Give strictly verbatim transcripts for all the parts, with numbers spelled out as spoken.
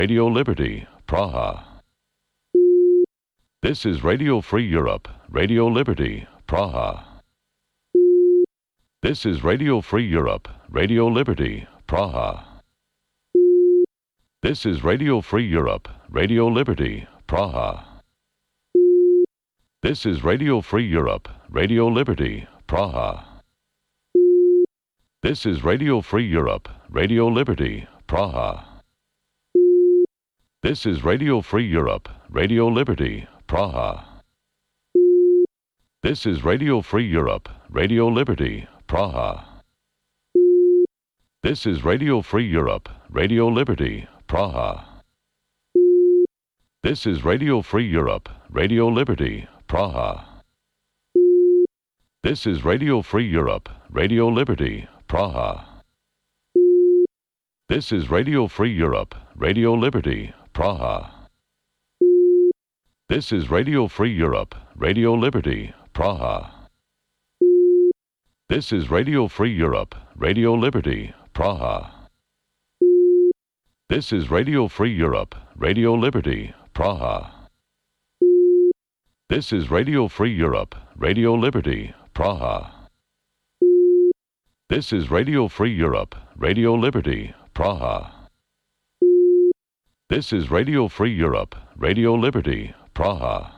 Radio Liberty, Praha. This is Radio Free Europe, Radio Liberty, Praha. This is Radio Free Europe, Radio Liberty, Praha. This is Radio Free Europe, Radio Liberty, Praha. This is Radio Free Europe, Radio Liberty, Praha. This is Radio Free Europe, Radio Liberty, Praha. This is Radio Free Europe, Radio Liberty, Praha. This is Radio Free Europe, Radio Liberty, Praha. This is Radio Free Europe, Radio Liberty, Praha. This is Radio Free Europe, Radio Liberty, Praha. This is Radio Free Europe, Radio Liberty, Praha. This is Radio Free Europe, Radio Liberty, Praha. This is Radio Free Europe, Radio Liberty, Praha. This is Radio Free Europe, Radio Liberty, Praha. This is Radio Free Europe, Radio Liberty, Praha. This is Radio Free Europe, Radio Liberty, Praha. This is Radio Free Europe, Radio Liberty, Praha. This is Radio Free Europe, Radio Liberty, Praha.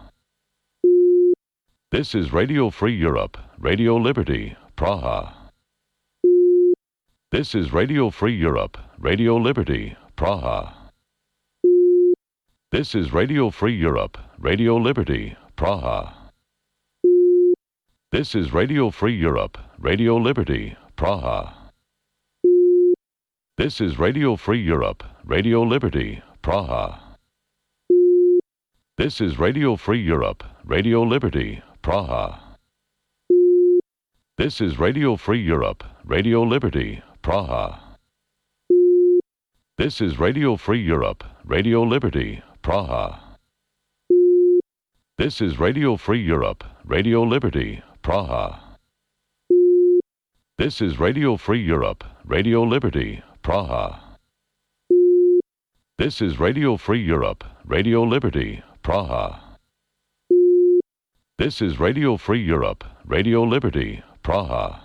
This is Radio Free Europe, Radio Liberty, Praha. This is Radio Free Europe, Radio Liberty, Praha. This is Radio Free Europe, Radio Liberty, Praha. This is Radio Free Europe, Radio Liberty, Praha. This is Radio Free Europe, Radio Liberty, Praha. This is Radio Free Europe, Radio Liberty, Praha. This is Radio Free Europe, Radio Liberty, Praha. This is Radio Free Europe, Radio Liberty, Praha. This is Radio Free Europe, Radio Liberty, Praha. This is Radio Free Europe, Radio Liberty, Praha. This is Radio Free Europe, Radio Liberty, Praha. This is Radio Free Europe, Radio Liberty, Praha.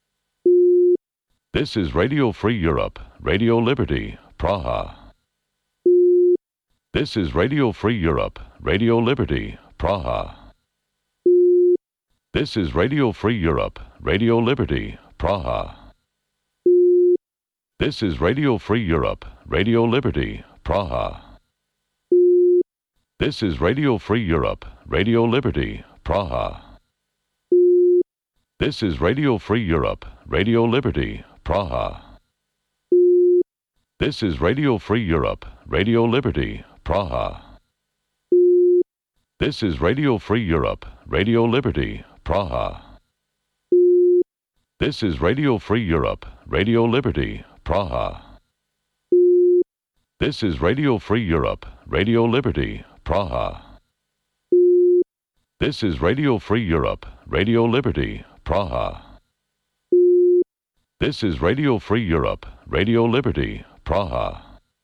This is Radio Free Europe, Radio Liberty, Praha. This is Radio Free Europe, Radio Liberty, Praha. This is Radio Free Europe, Radio Liberty, Praha. This is Radio Free Europe, Radio Liberty, Praha. This is Radio Free Europe, Radio Liberty, Praha. This is Radio Free Europe, Radio Liberty, Praha. This is Radio Free Europe, Radio Liberty, Praha. This is Radio Free Europe, Radio Liberty, Praha. This is Radio Free Europe, Radio Liberty, Praha. This is Radio Free Europe, Radio Liberty, Praha. This is Radio Free Europe, Radio Liberty, Praha. This is Radio Free Europe, Radio Liberty, Praha.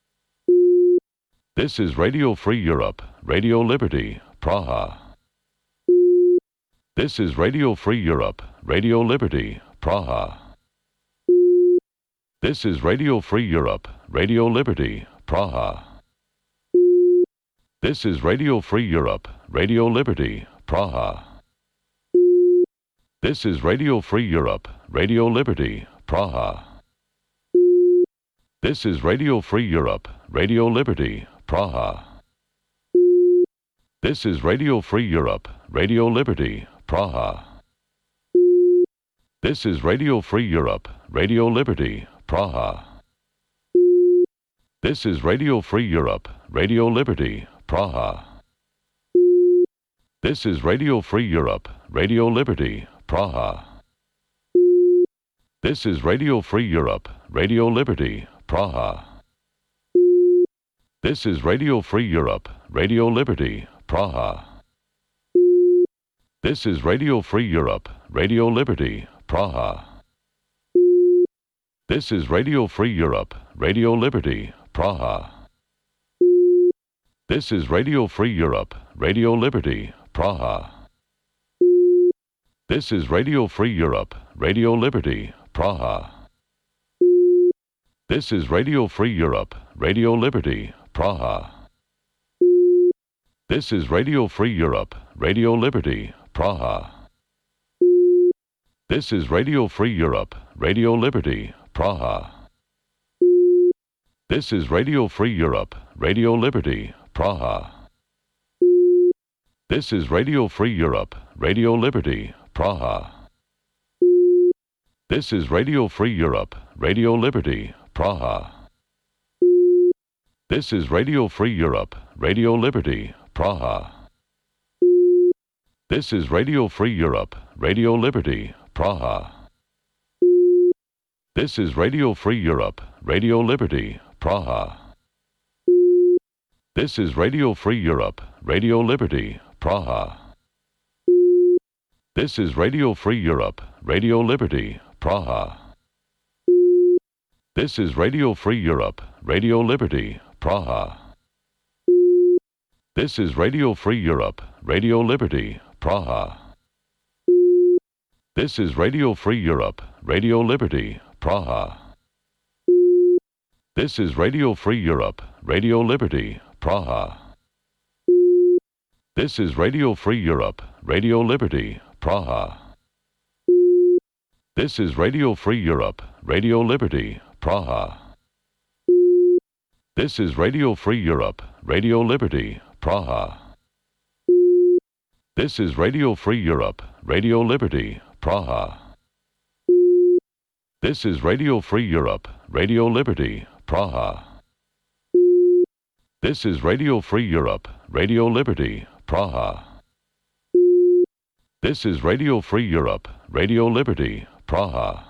This is Radio Free Europe, Radio Liberty, Praha. This is Radio Free Europe, Radio Liberty, Praha. This is Radio Free Europe, Radio Liberty, Praha. This is Radio Free Europe, Radio Liberty, Praha. This is Radio Free Europe, Radio Liberty, Praha. This is Radio Free Europe, Radio Liberty, Praha. This is Radio Free Europe, Radio Liberty, Praha. This is Radio Free Europe, Radio Liberty, Praha. This is Radio Free Europe, Radio Liberty, Praha. This is Radio Free Europe, Radio Liberty, Praha. This is Radio Free Europe, Radio Liberty, Praha. This is Radio Free Europe, Radio Liberty, Praha. This is Radio Free Europe, Radio Liberty, Praha. This is Radio Free Europe, Radio Liberty, Praha. This is Radio Free Europe, Radio Liberty, Praha. This is Radio Free Europe, Radio Liberty, Praha. This is Radio Free Europe, Radio Liberty, Praha. This is Radio Free Europe, Radio Liberty, Praha. This is Radio Free Europe, Radio Liberty, Praha. This is Radio Free Europe, Radio Liberty, Praha. This is Radio Free Europe, Radio Liberty, Praha. This is Radio Free Europe, Radio Liberty, Praha. This is Radio Free Europe, Radio Liberty, Praha. This is Radio Free Europe, Radio Liberty, Praha. This is Radio Free Europe, Radio Liberty, Praha. This is Radio Free Europe, Radio Liberty, Praha. This is Radio Free Europe, Radio Liberty, Praha. This is Radio Free Europe, Radio Liberty, Praha. This is Radio Free Europe, Radio Liberty, Praha. This is Radio Free Europe, Radio Liberty, Praha. This is Radio Free Europe, Radio Liberty, Praha. This is Radio Free Europe, Radio Liberty, Praha. This is Radio Free Europe, Radio Liberty, Praha. This is Radio Free Europe, Radio Liberty, Praha. This is Radio Free Europe, Radio Liberty, Praha. This is Radio Free Europe, Radio Liberty, Praha. This is Radio Free Europe, Radio Liberty, Praha. This is Radio Free Europe, Radio Liberty, Praha.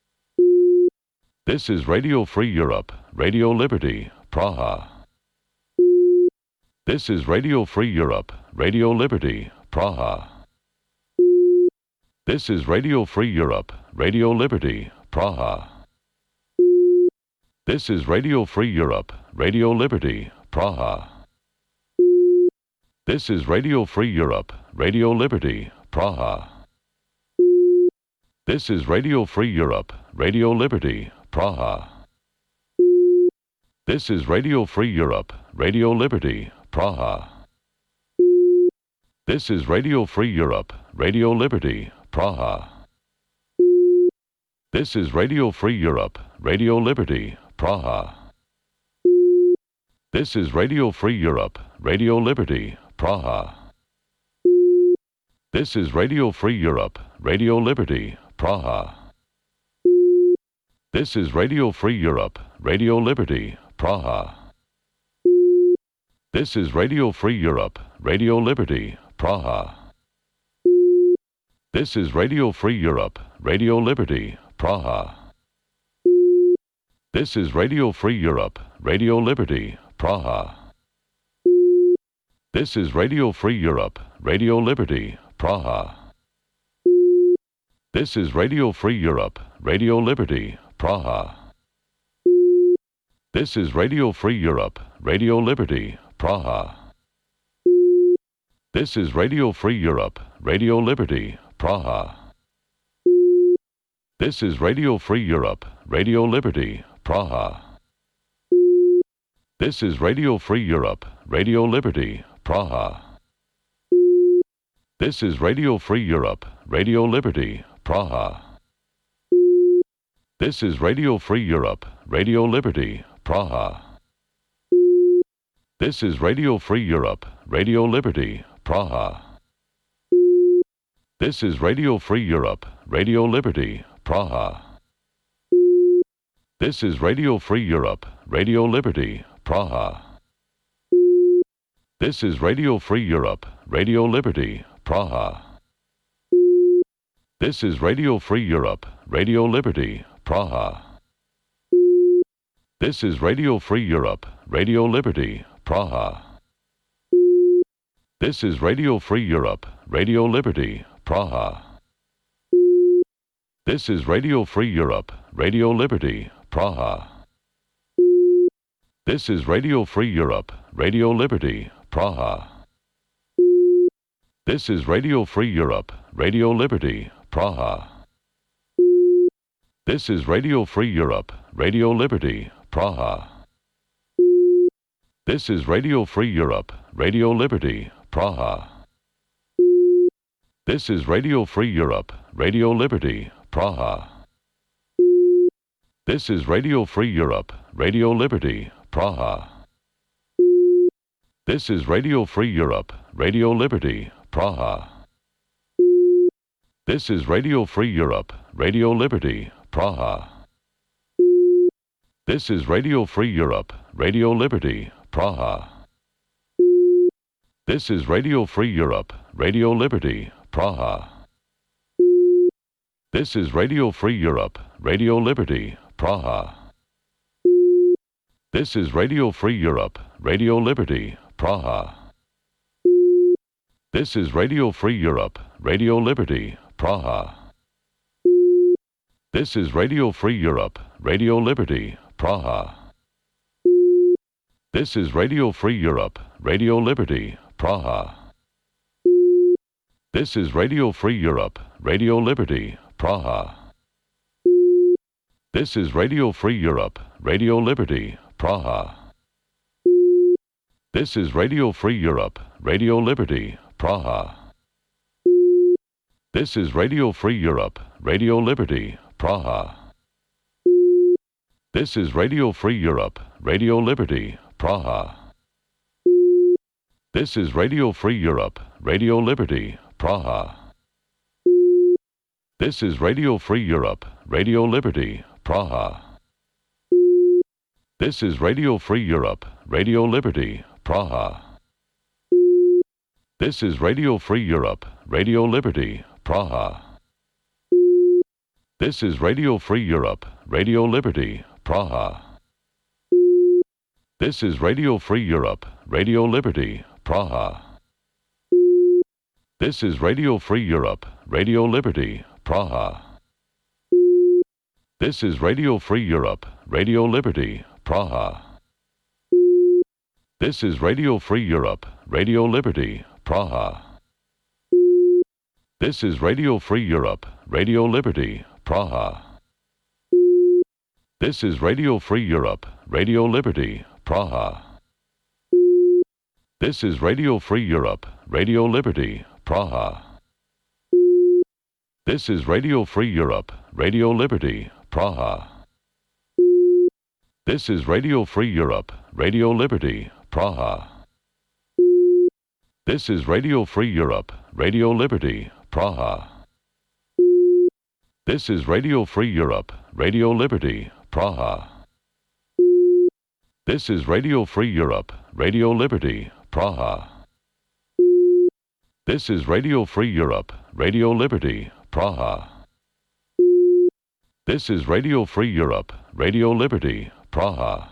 This is Radio Free Europe, Radio Liberty, Praha. This is Radio Free Europe, Radio Liberty, Praha. This is Radio Free Europe, Radio Liberty, Praha. This is Radio Free Europe, Radio Liberty, Praha. This is Radio Free Europe, Radio Liberty, Praha. This is Radio Free Europe, Radio Liberty, Praha. This is Radio Free Europe, Radio Liberty, Praha. This is Radio Free Europe, Radio Liberty, Praha. This is Radio Free Europe, Radio Liberty, Praha. This is Radio Free Europe, Radio Liberty, Praha. This is Radio Free Europe, Radio Liberty, Praha. This is Radio Free Europe, Radio Liberty, Praha. This is Radio Free Europe, Radio Liberty, Praha. This is Radio Free Europe, Radio Liberty, Praha. This is Radio Free Europe, Radio Liberty, Praha. This is Radio Free Europe, Radio Liberty, Praha. This is Radio Free Europe, Radio Liberty, Praha. This is Radio Free Europe, Radio Liberty, Praha. This is Radio Free Europe, Radio Liberty, Praha. This is Radio Free Europe, Radio Liberty, Praha. This is Radio Free Europe, Radio Liberty, Praha. This is Radio Free Europe, Radio Liberty, Praha. This is Radio Free Europe, Radio Liberty, Praha. This is Radio Free Europe, Radio Liberty, Praha. This is Radio Free Europe, Radio Liberty, Praha. This is Radio Free Europe, Radio Liberty, Praha. This is Radio Free Europe, Radio Liberty, Praha. This is Radio Free Europe, Radio Liberty, Praha. This is Radio Free Europe, Radio Liberty, Praha. This is Radio Free Europe, Radio Liberty, Praha. This is Radio Free Europe, Radio Liberty, Praha. This is Radio Free Europe, Radio Liberty, Praha. This is Radio Free Europe, Radio Liberty, Praha. This is Radio Free Europe, Radio Liberty, Praha. This is Radio Free Europe, Radio Liberty, Praha. This is Radio Free Europe, Radio Liberty, Praha. This is Radio Free Europe, Radio Liberty, Praha. This is Radio Free Europe, Radio Liberty, Praha. This is Radio Free Europe, Radio Liberty, Praha. This is Radio Free Europe, Radio Liberty, Praha. This is Radio Free Europe, Radio Liberty, Praha. This is Radio Free Europe, Radio Liberty, Praha. This is Radio Free Europe, Radio Liberty, Praha. This is Radio Free Europe, Radio Liberty, Praha. This is Radio Free Europe, Radio Liberty, Praha. This is Radio Free Europe, Radio Liberty, Praha. This is Radio Free Europe, Radio Liberty, Praha. This is Radio Free Europe, Radio Liberty, Praha. This is Radio Free Europe, Radio Liberty, Praha. This is Radio Free Europe, Radio Liberty, Praha. This is Radio Free Europe, Radio Liberty, Praha. This is Radio Free Europe, Radio Liberty, Praha. This is Radio Free Europe, Radio Liberty, Praha. This is Radio Free Europe, Radio Liberty, Praha. This is Radio Free Europe, Radio Liberty, Praha. This is Radio Free Europe, Radio Liberty, Praha. This is Radio Free Europe, Radio Liberty, Praha. This is Radio Free Europe, Radio Liberty, Praha. This is Radio Free Europe, Radio Liberty, Praha. This is Radio Free Europe, Radio Liberty, Praha. This is Radio Free Europe, Radio Liberty, Praha. This is Radio Free Europe, Radio Liberty, Praha. This is Radio Free Europe, Radio Liberty, Praha. This is Radio Free Europe, Radio Liberty, Praha. This is Radio Free Europe, Radio Liberty, Praha. This is Radio Free Europe, Radio Liberty, Praha. This is Radio Free Europe, Radio Liberty, Praha. This is Radio Free Europe, Radio Liberty, Praha. This is Radio Free Europe, Radio Liberty, Praha. This is Radio Free Europe, Radio Liberty, Praha.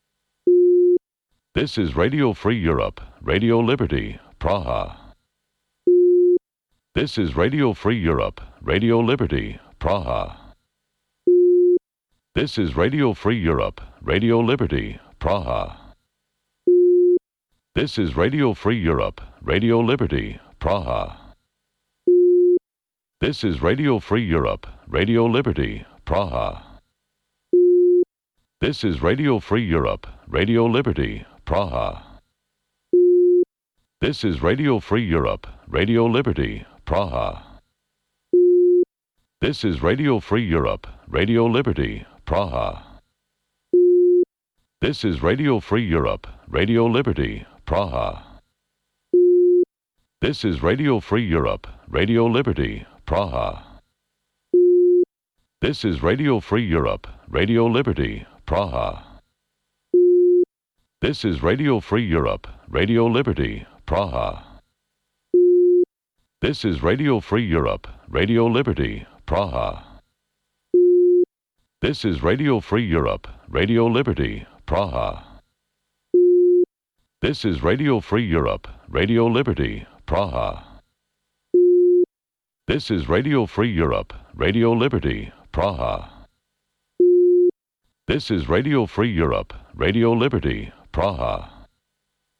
This is Radio Free Europe, Radio Liberty, Praha. This is Radio Free Europe, Radio Liberty, Praha. This is Radio Free Europe, Radio Liberty, Praha. This is Radio Free Europe, Radio Liberty, Praha. This is Radio Free Europe, Radio Liberty, Praha. This is Radio Free Europe, Radio Liberty, Praha. This is Radio Free Europe, Radio Liberty, Praha. This is Radio Free Europe, Radio Liberty, Praha. This is Radio Free Europe, Radio Liberty, Praha. This is Radio Free Europe, Radio Liberty, Praha. This is Radio Free Europe, Radio Liberty, Praha. This is Radio Free Europe, Radio Liberty, Praha. This is Radio Free Europe, Radio Liberty, Praha. This is Radio Free Europe, Radio Liberty, Praha. This is Radio Free Europe, Radio Liberty, Praha. This is Radio Free Europe, Radio Liberty, Praha. This is Radio Free Europe, Radio Liberty, Praha.